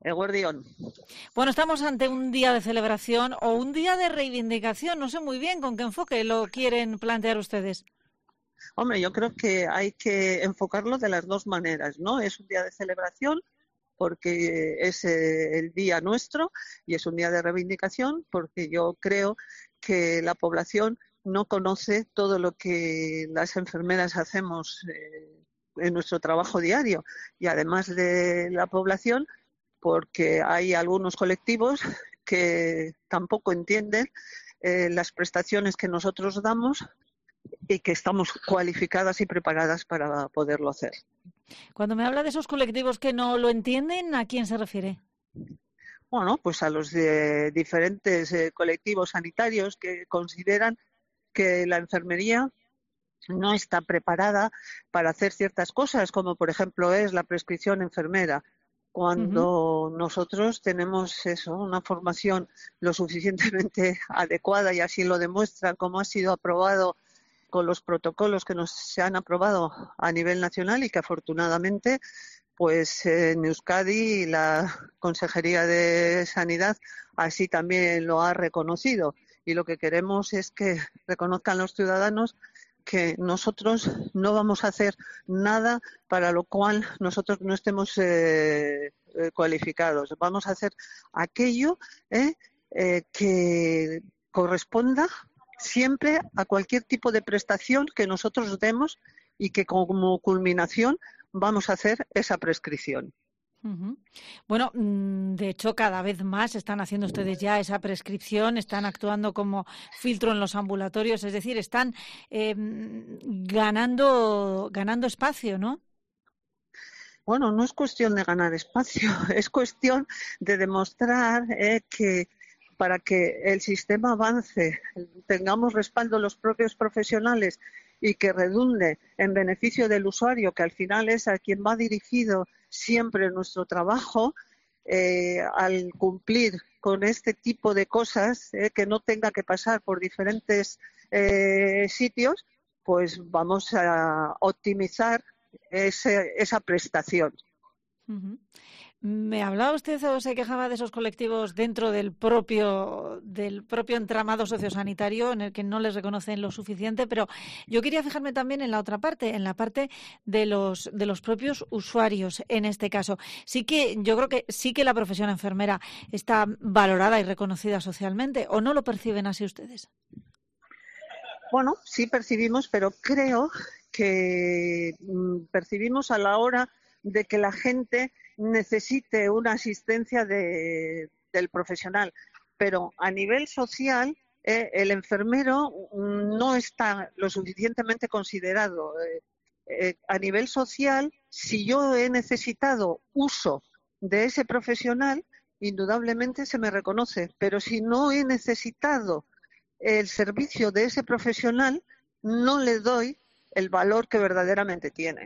Eguerdión. Bueno, estamos ante un día de celebración o un día de reivindicación. No sé muy bien con qué enfoque lo quieren plantear ustedes. Hombre, yo creo que hay que enfocarlo de las dos maneras, ¿no? Es un día de celebración porque es el día nuestro y es un día de reivindicación porque yo creo que la población no conoce todo lo que las enfermeras hacemos en nuestro trabajo diario y además de la población porque hay algunos colectivos que tampoco entienden las prestaciones que nosotros damos y que estamos cualificadas y preparadas para poderlo hacer. Cuando me habla de esos colectivos que no lo entienden, ¿a quién se refiere? Bueno, pues a los de diferentes colectivos sanitarios que consideran que la enfermería no está preparada para hacer ciertas cosas, como por ejemplo es la prescripción enfermera, cuando nosotros tenemos una formación lo suficientemente adecuada y así lo demuestra como ha sido aprobado con los protocolos que se han aprobado a nivel nacional y que afortunadamente pues en Euskadi la Consejería de Sanidad así también lo ha reconocido y lo que queremos es que reconozcan los ciudadanos que nosotros no vamos a hacer nada para lo cual nosotros no estemos cualificados. Vamos a hacer aquello que corresponda siempre a cualquier tipo de prestación que nosotros demos y que como culminación vamos a hacer esa prescripción. Bueno, de hecho, cada vez más están haciendo ustedes ya esa prescripción, están actuando como filtro en los ambulatorios, es decir, están ganando espacio, ¿no? Bueno, no es cuestión de ganar espacio, es cuestión de demostrar que para que el sistema avance, tengamos respaldo los propios profesionales y que redunde en beneficio del usuario, que al final es a quien va dirigido siempre nuestro trabajo, al cumplir con este tipo de cosas, que no tenga que pasar por diferentes sitios, pues vamos a optimizar esa prestación. Me hablaba usted o se quejaba de esos colectivos dentro del propio entramado sociosanitario en el que no les reconocen lo suficiente, pero yo quería fijarme también en la otra parte, en la parte de los propios usuarios en este caso. Sí que yo creo que sí que la profesión enfermera está valorada y reconocida socialmente, ¿o no lo perciben así ustedes? Bueno, sí percibimos, pero creo que percibimos a la hora de que la gente necesite una asistencia del profesional. Pero a nivel social, el enfermero no está lo suficientemente considerado. A nivel social, si yo he necesitado uso de ese profesional, indudablemente se me reconoce. Pero si no he necesitado el servicio de ese profesional, no le doy el valor que verdaderamente tiene.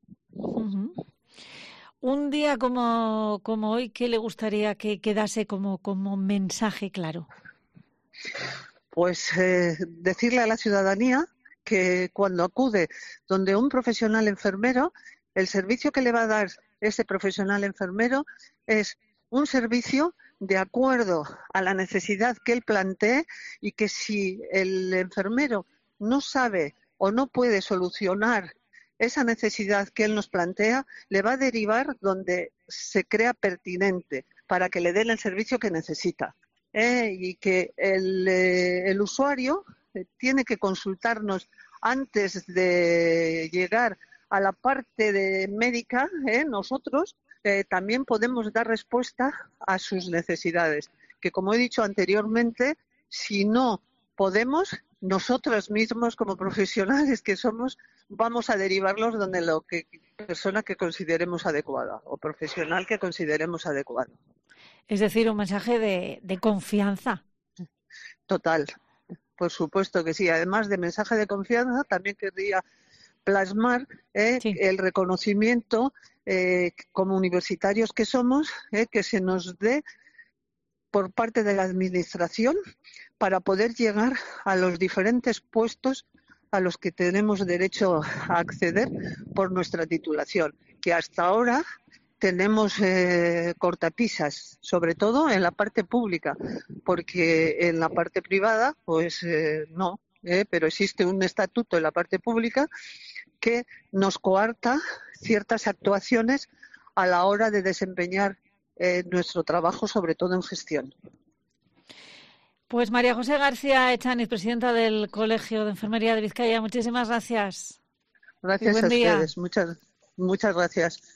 Un día como hoy, ¿qué le gustaría que quedase como mensaje claro? Pues decirle a la ciudadanía que cuando acude donde un profesional enfermero, el servicio que le va a dar ese profesional enfermero es un servicio de acuerdo a la necesidad que él plantee y que si el enfermero no sabe o no puede solucionar esa necesidad que él nos plantea, le va a derivar donde se crea pertinente para que le den el servicio que necesita. Y que el usuario tiene que consultarnos antes de llegar a la parte médica, nosotros también podemos dar respuesta a sus necesidades, que como he dicho anteriormente, si no podemos, nosotros mismos como profesionales que somos, vamos a derivarlos donde persona que consideremos adecuada o profesional que consideremos adecuado. Es decir, un mensaje de confianza. Total, por supuesto que sí. Además de mensaje de confianza, también querría plasmar el reconocimiento como universitarios que somos, que se nos dé por parte de la Administración para poder llegar a los diferentes puestos a los que tenemos derecho a acceder por nuestra titulación, que hasta ahora tenemos cortapisas, sobre todo en la parte pública, porque en la parte privada, pues no, pero existe un estatuto en la parte pública que nos coarta ciertas actuaciones a la hora de desempeñar nuestro trabajo, sobre todo en gestión. Pues María José García Echaniz, presidenta del Colegio de Enfermería de Vizcaya, muchísimas gracias. Gracias Y a buen día. ustedes, muchas gracias.